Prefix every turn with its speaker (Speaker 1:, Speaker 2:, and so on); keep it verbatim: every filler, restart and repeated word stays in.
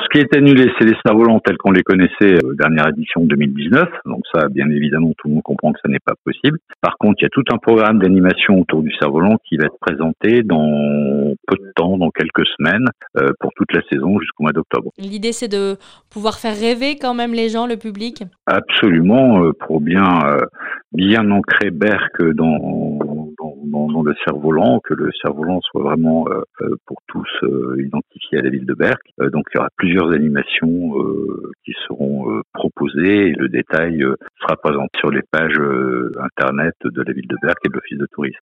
Speaker 1: ce qui est annulé, c'est les cerfs-volants tels qu'on les connaissait euh, dernière édition deux mille dix-neuf. Donc ça, bien évidemment, tout le monde comprend que ça n'est pas possible. Par contre, il y a tout un programme d'animation autour du cerf-volant qui va être présenté dans peu de temps, dans quelques semaines, euh, pour toute la saison jusqu'au mois d'octobre.
Speaker 2: L'idée, c'est de pouvoir faire rêver quand même les gens, le public.
Speaker 1: Absolument, euh, pour bien euh, bien ancrer Berck dans, dans, dans, dans le cerf-volant, que le cerf-volant soit vraiment euh, pour tous euh, identifié à la ville de Berck. Euh, donc il y aura plusieurs animations euh, qui seront euh, proposées et le détail euh, sera présent sur les pages euh, internet de la ville de Berck et de l'Office de tourisme.